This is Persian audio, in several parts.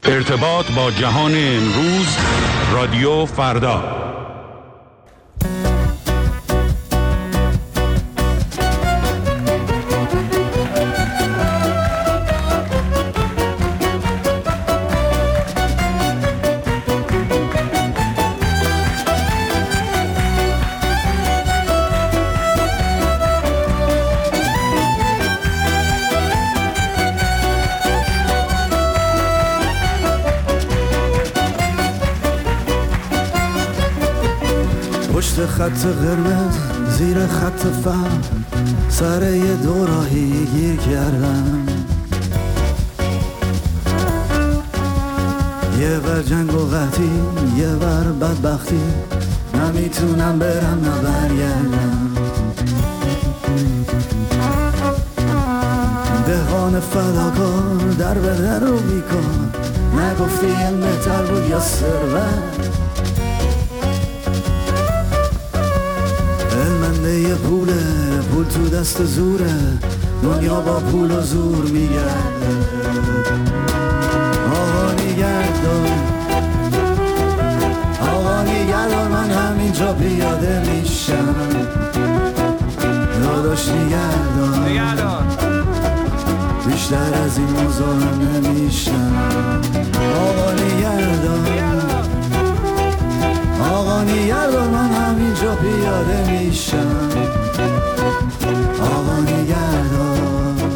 ارتباط با جهان امروز، رادیو فردا. پشت خط قرمز زیر خط فهم سر یه دوراهی گیر کردم، یه بر جنگ و قحطی یه بر بدبختی، نمیتونم برم نه برگردم. دهان فداکار در به در رو بیکار، نگفتی علم بهتر بود یا ثروت؟ علمنده پول تو دست زوره، دنیا با پول و زور میگرده. آقا نگردار من همینجا پیاده میشم، داداش نگردار بیشتر از این مزاحم نمیشم. آقا نگردار من همینجا پیاده میشم. آقا نگردار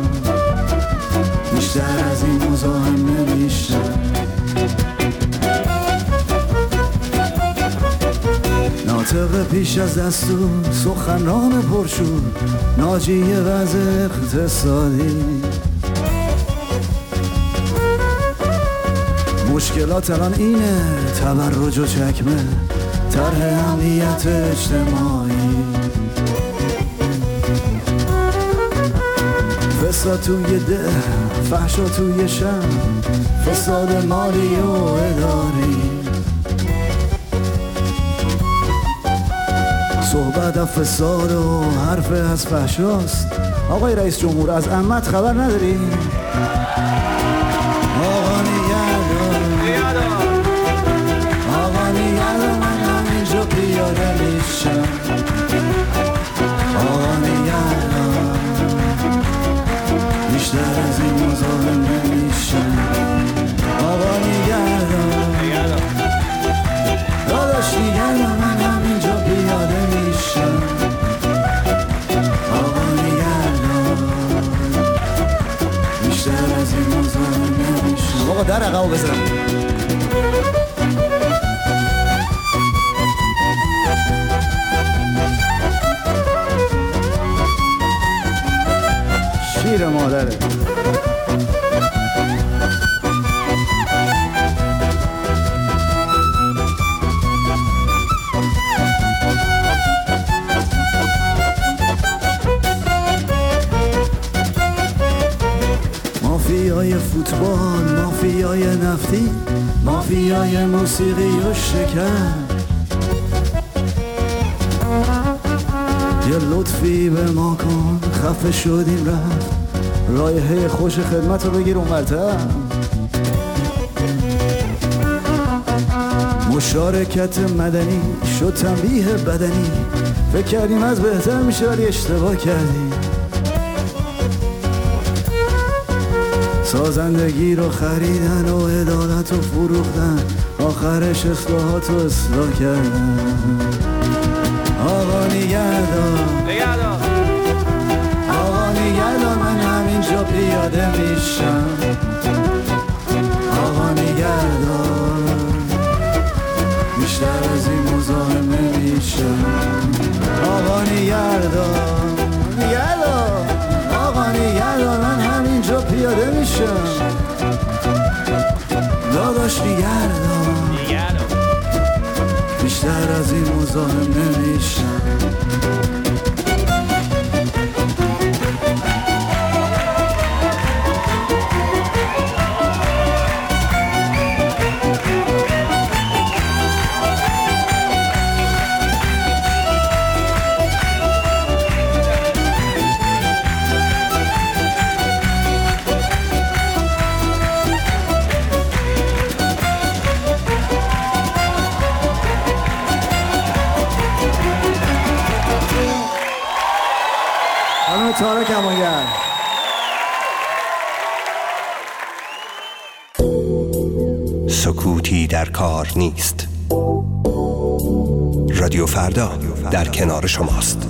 بیشتر از این مزاحم نمیشم. ناطق پیش از دستور سخنران پرشور، ناجی وضع اقتصادی، مشکلات الان اینه، تبرج و چکمه، طرح امنیت اجتماعی، فساد توی ده، فحشا توی شهر، فساد مالی و اداری، صحبت از فساد و حرف از فحشاست. آقای رئیس جمهور از عمت خبر نداری؟ آقا نگردار من همینجا پیاده میشم. آقا نگردار بیشتر از این مزاحم نمیشم. آقا نگردار داداش نگردار من همینجا پیاده میشم. آقا نگردار بیشتر از این مزاحم نمیشم. آقا در عقب بزنم. شیر مادره. مافیای فوتبال، مافیای نفتی، مافیای موسیقی و شکر، یه لطفی به ما کن خفه شدیم رفت، رایحه خوش خدمت رو بگیر اونورتر. مشارکت مدنی شد تنبیه بدنی، فکر کردیم از بهتر میشه ولی اشتباه کردیم. سازندگی رو خریدن و عدالت رو فروختن، آخرش اصلاحات رو اصلاح کردن. آقا نگردار من همینجا پیاده میشم. آقا نگردار بیشتر از این مزاحم نمیشم. آقا نگردار من همینجا پیاده میشم. داداش نگردار بیشتر از این مزاحم نمیشم. تارا کمانگر. سکوتی در کار نیست. رادیو فردا در کنار شماست.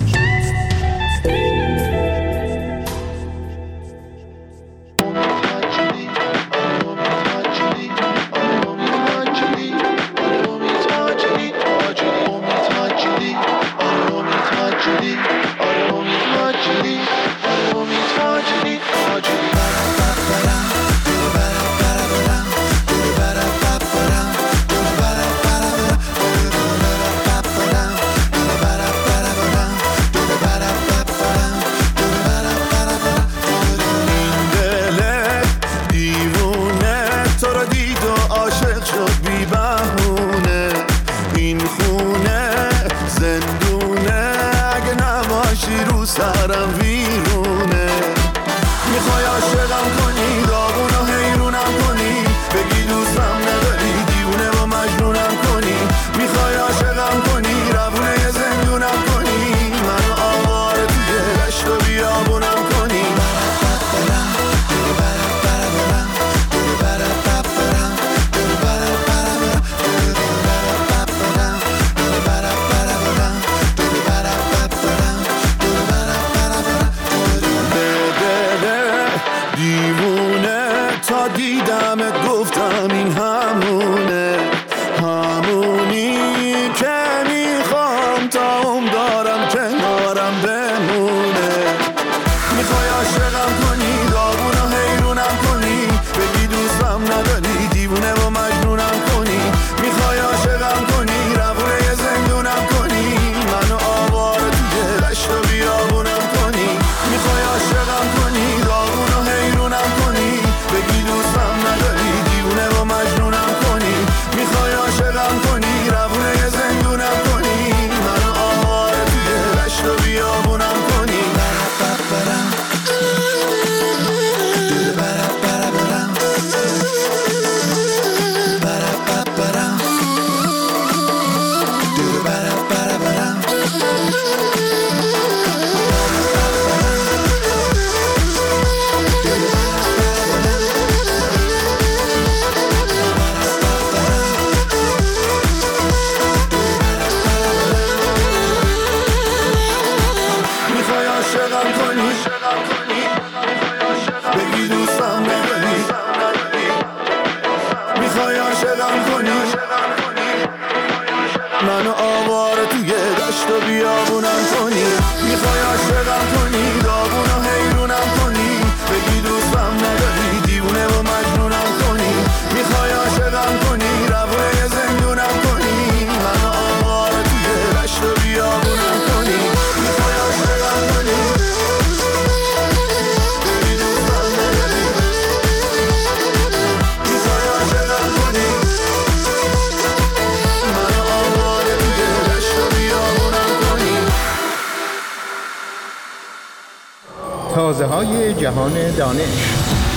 تازه‌های جهان دانش.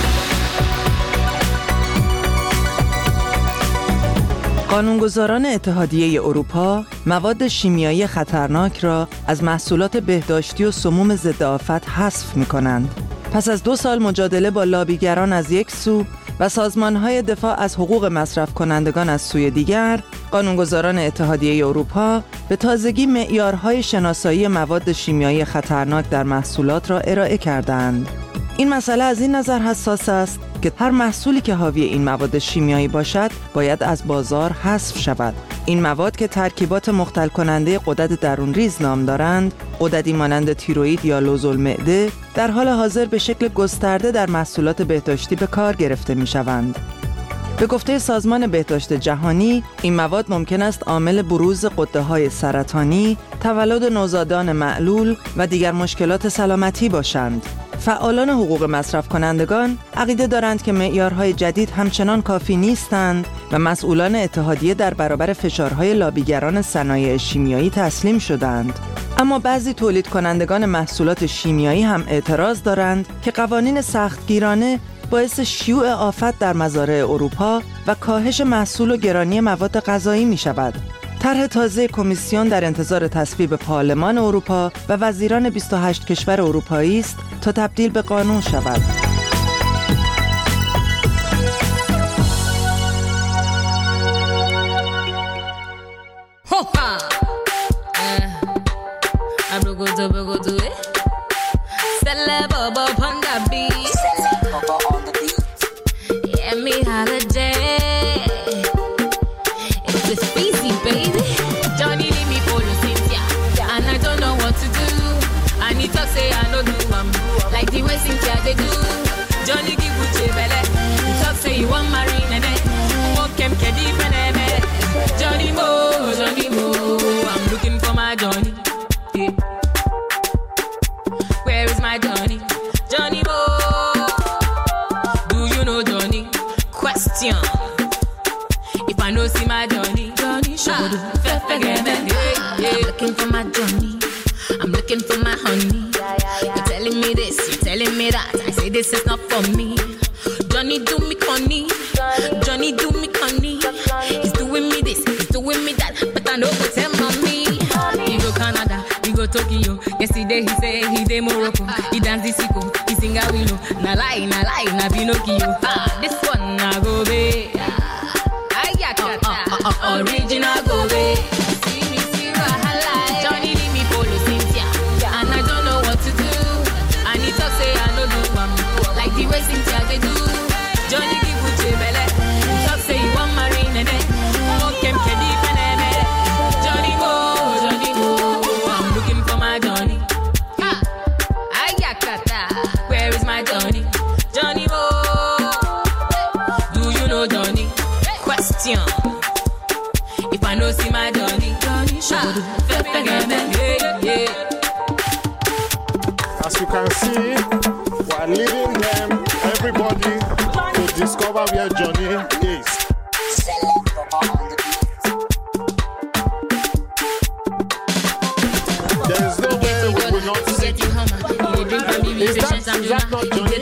قانونگذاران اتحادیه اروپا مواد شیمیایی خطرناک را از محصولات بهداشتی و سموم ضد آفت حذف می‌کنند. پس از 2 سال مجادله با لابیگران از یک سو و سازمان‌های دفاع از حقوق مصرف کنندگان از سوی دیگر، قانونگذاران اتحادیه اروپا به تازگی معیارهای شناسایی مواد شیمیایی خطرناک در محصولات را ارائه کردند. این مسئله از این نظر حساس است که هر محصولی که حاوی این مواد شیمیایی باشد باید از بازار حذف شود. این مواد که ترکیبات مختل کننده غدد درونریز نام دارند، غددی مانند تیروئید یا لوزالمعده، در حال حاضر به شکل گسترده در محصولات بهداشتی به کار گرفته می شوند. به گفته سازمان بهداشت جهانی، این مواد ممکن است عامل بروز غده‌های سرطانی، تولد نوزادان معلول و دیگر مشکلات سلامتی باشند. فعالان حقوق مصرف کنندگان عقیده دارند که معیارهای جدید همچنان کافی نیستند و مسئولان اتحادیه در برابر فشارهای لابیگران صنایع شیمیایی تسلیم شدند. اما بعضی تولید کنندگان محصولات شیمیایی هم اعتراض دارند که قوانین سختگیرانه باعث شیوع آفت در مزارع اروپا و کاهش محصول و گرانی مواد غذایی می شود. طرح تازه کمیسیون در انتظار تصویب پارلمان اروپا و وزیران 28 کشور اروپایی است تا تبدیل به قانون شود. If I know see my Johnny, looking for my Johnny, I'm looking for my honey. You're telling me this, you're telling me that. I say this is not for me. Johnny do me conny, Johnny do me conny. He's doing me this, he's doing me that, but I know what's him on me. He go Canada, he go Tokyo. Yesterday he say he dey Morocco. He dance the sicko, he sing a willow. Na lie, na Pinocchio. This one na go be. Original go be. See me, see wahala. Johnny leave me follow Cynthia, and I don't know what to do. And he talk say I no do am like the way Cynthia they do. Johnny give Uche belle. Talk say he want marry nene. Okay, kedi peneme. Johnny mo. I'm looking for my Johnny. Ayakata, where is my Johnny? Johnny mo. Do you know Johnny? Question. If I know see my Johnny, as you can see, we are leading them, everybody, to discover where Johnny is. There is no way we will not see. Is that not Johnny?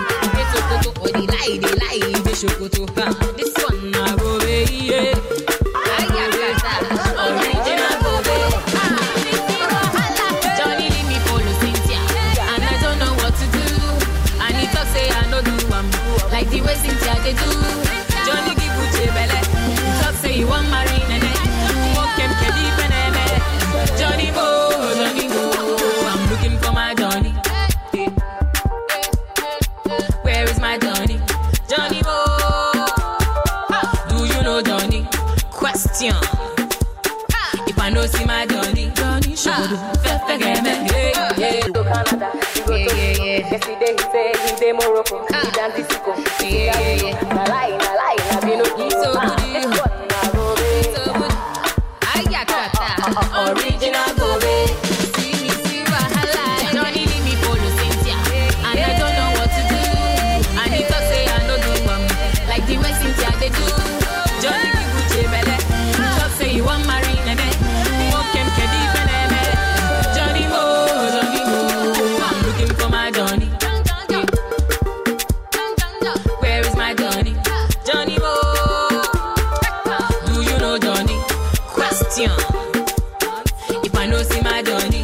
This one I go away. Like the way Cynthia they do. Johnny give Uche belle. Talk say you want marry nene. Walk him kedi peneme. Johnny mo. I'm looking for my Johnny. Where is my Johnny? Johnny mo. Do you know Johnny? Question. If I know see my Johnny, Canada, he go to yesterday he say he dey Morocco. He dance the sicko. Na lie, na Pinocchio. So good. Ayakata, original go be. See me, see wahala. Johnny leave me follow Cynthia, and I don't know what to do. And he talk say I no do am like the way Cynthia they do. Johnny give Uche belle. Talk say you want marry nene. Walk him kedi peneme. Johnny mo. I'm looking for my Johnny. Where is my Johnny? Johnny mo. Do you know Johnny? Question. If I know see my Johnny,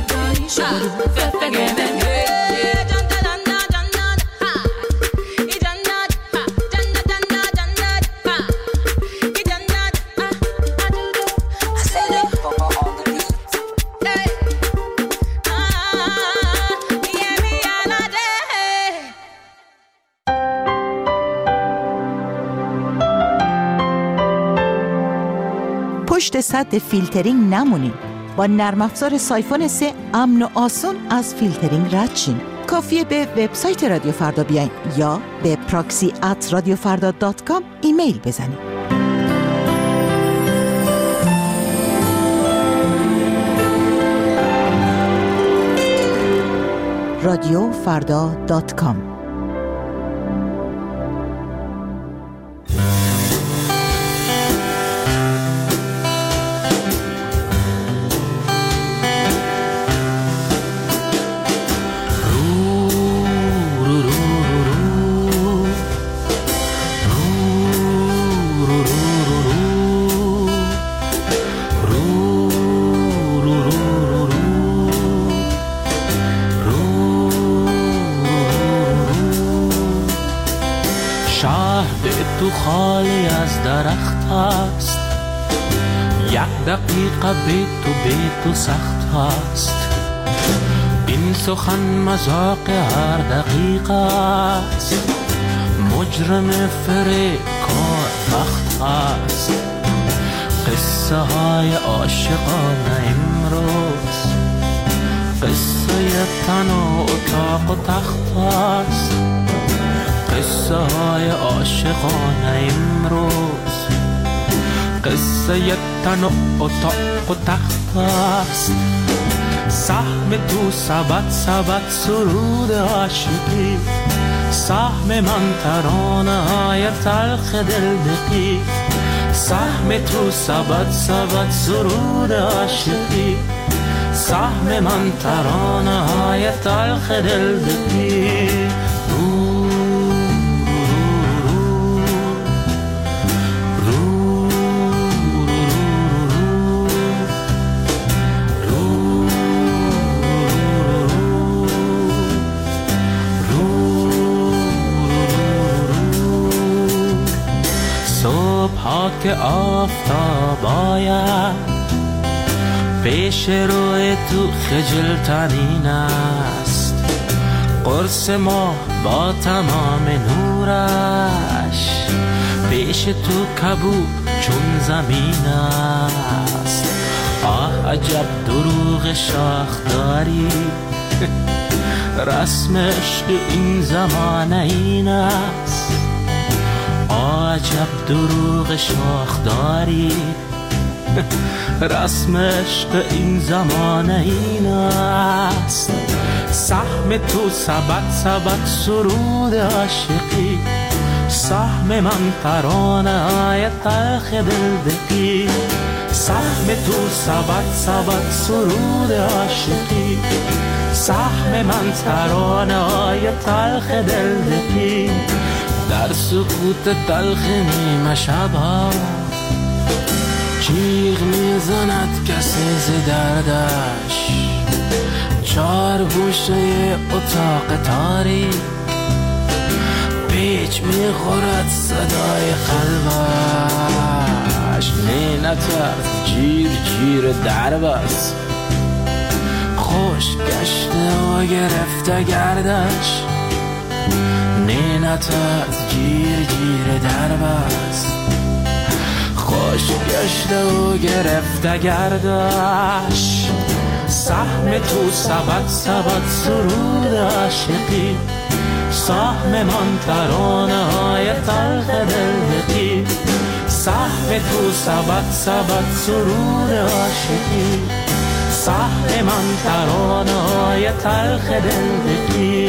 پشت سد فیلترینگ نمونین. با نرم افزار سایفون 3 امن و آسون از فیلترینگ رد شین. کافیه به وبسایت رادیو فردا بیاین یا به proxy@radiofarda.com ایمیل بزنین. radiofarda.com تو خالی از درخت است، یک دقیقه به تو سخت است. این سخن مذاق هر دقیقه است، مجرم فریب کار بخت است. قصه های عاشقانه امروز قصه تن و اتاق و تخت است. قصه های عاشقانه امروز قصه تن و اتاق و تخت است. سهم تو سبد سرود عاشقی، سهم من ترانه های تلخ دل دقی. سهم تو سبد سرود عاشقی، سهم من ترانه های تلخ دل دقی. که آفتاب آید پیش روی تو خجل ترین است. قرص ما با تمام نورش پیش تو کبود چون زمین است. آه عجب دروغ شاخ داری، رسم عشق این زمانه این است. عجب دروغ شاخ داری، رسم عشق این زمانه این است. سهم تو سبد سرود عاشقی، سهم من ترانه های تلخ دل دقی. سهم تو سبد سرود عاشقی، سهم من ترانه های تلخ دل دقی. در سکوت تلخ نیمه شبها جیغ میزند کسی ز دردش. چار گوشه اتاق تاریک پیچ میخورد صدای قلبش. نه نترس جیر درب است، خوش گشته و گرفته گردش. نه نترس جیر درب است، خوش گشته و گرفته گردش. سهم تو سبد سرود عاشقی، سهم من ترانه های تلخ دل دقی. سهم تو سبد سرود عاشقی، سهم من ترانه های تلخ دل دقی.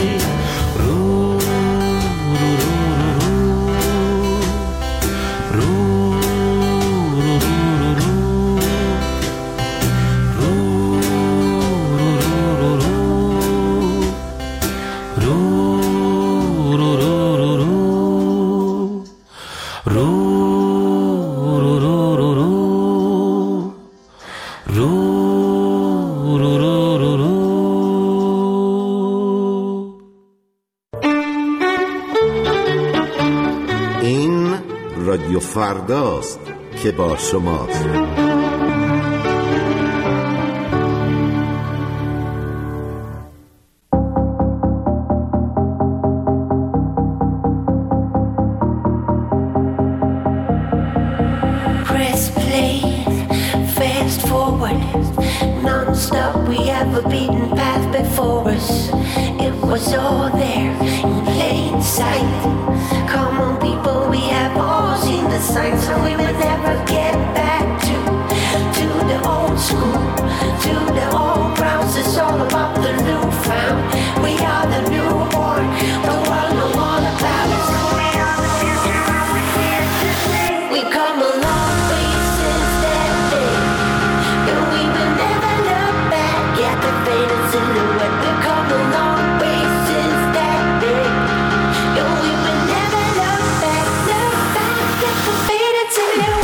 رادیو فرداست که با شماست. Press play, fast forward, non-stop. We have a beaten path before us. It was all there in plain sight. Come on, people, we have all seen the signs, so we will never get back to the old school, to the old grounds. It's all about the new found. We are the newborn, the world know all about us. We come a long way since that day, and we will never look back at the faded silhouette. We come a long way since that day, and we will never look back at the faded silhouette.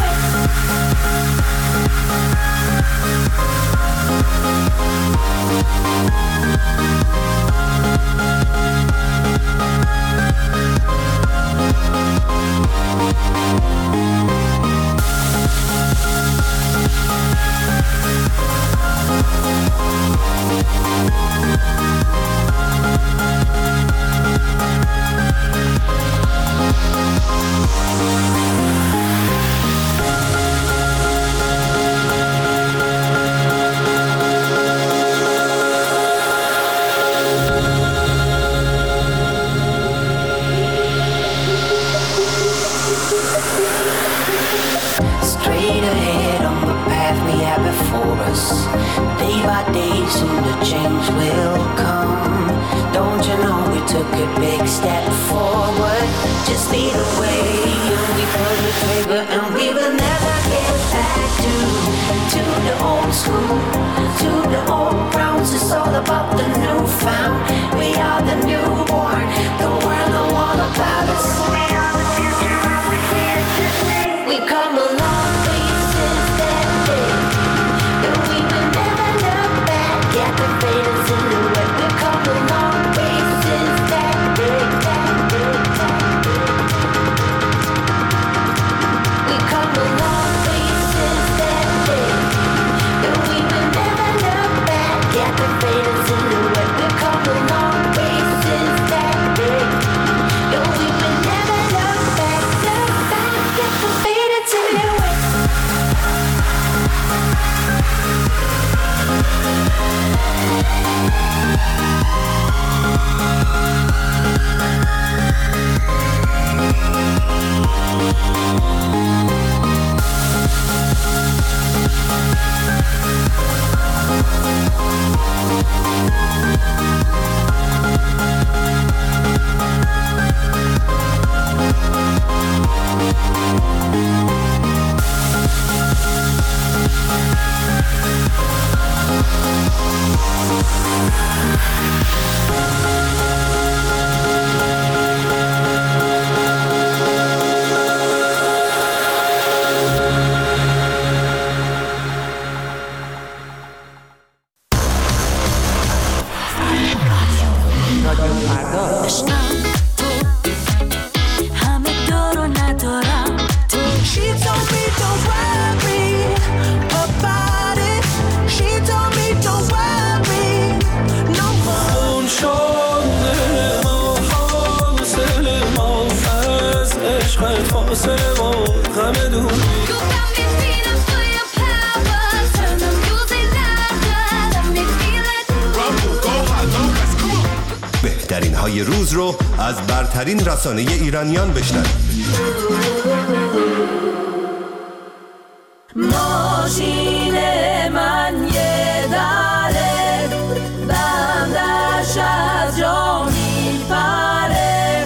straight ahead on the path we have before us. Day by day, soon the change will come. Don't you know we took a big step forward? Just lead the way and we pull the trigger, and we will never get back to the old school, to the old grounds. It's all about the newfound. We are the newborn, the world know all about us. We are the future and we're here today. We come a long way since that day, and we will never look back at the faded silhouette. We come a long way since that day, We come a long way since that day, and we will never look back at the faded silhouette. We come a long way since that day, and we will never look back at the faded silhouette. بهترین های روز رو از برترین رسانه ایرانیان بشنوید. ماشین من یه دره، بندش از جا میپره.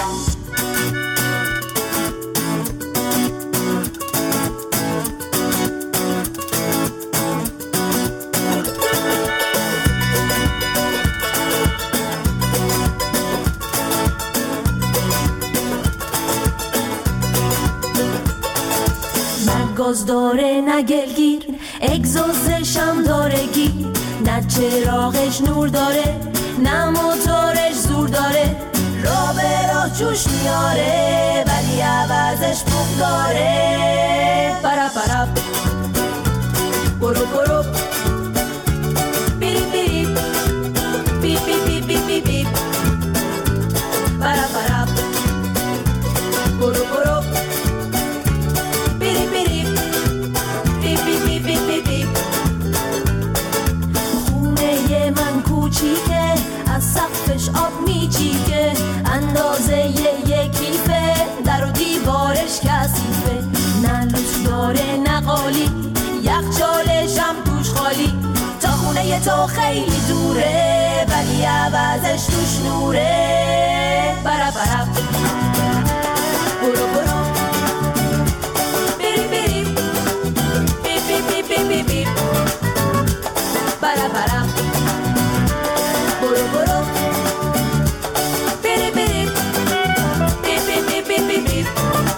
گاز داره نه گلگیر، اگزوزش هم داره گیر، نه چراغش نور داره نه موتورش زور داره. را به راه جوش میاره ولی عوضش بوم داره. برا برا برو برو بیری بیری بی بی بی بی بی بی. برا برا برو برو بیری بیری بی بی بی بی بی بی. خونه من کوچیکه، از سقفش آب میچیکه، اندازه یه کیفه، در و دیوارش کثیفه. نه لوس داره نه قالی، یخچالش هم توش خالی. تا خونه تو خیلی دوره ولی عوضش توش نوره. برا برا برو برو بیری بیری بی بی بی بی بی بی. برا برا برو برو بیری بیری بی بی بی بی بی بی.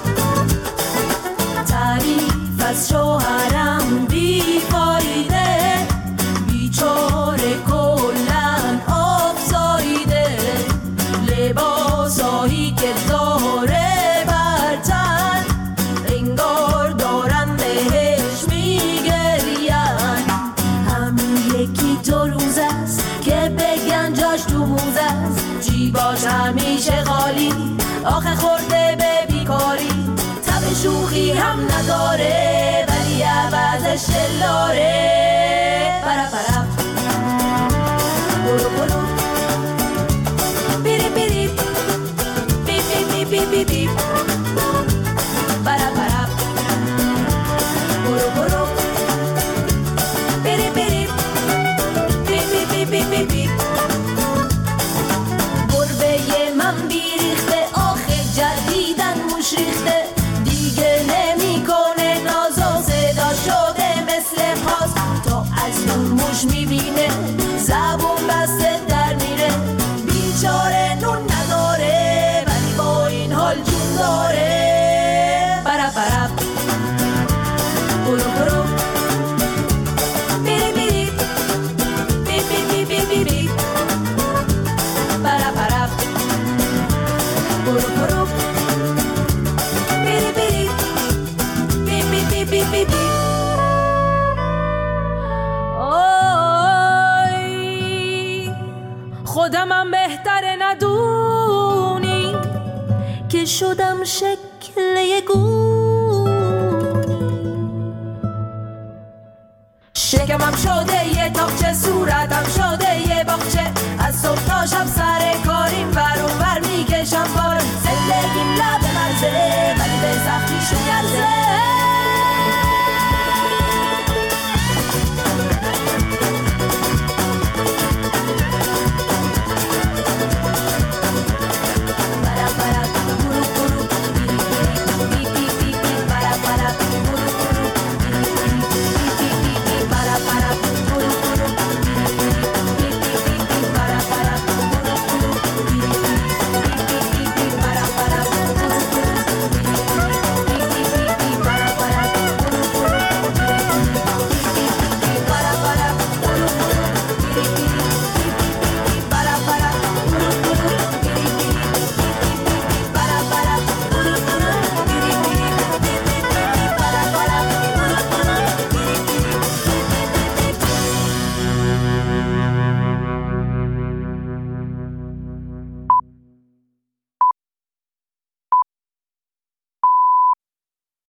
تعریف از شوهرم بیفایده، بیچاره کلن آفزایده. لباسایی که داره برتن، انگار دارن بهش میگرین. همین یکی دو روز است که بگن جاش تو موز است، جیباش همیشه خالی، آخه خورده به بیکاری. تب شوخی هم نداره ولی عوضش دلاره. برا برا برو برو بیری بیری بی بی بی بی بی بی. برا برا بی بی بی. آی خودمم بهتره ندونی که شدم شکل یه گول. شکمم شده یه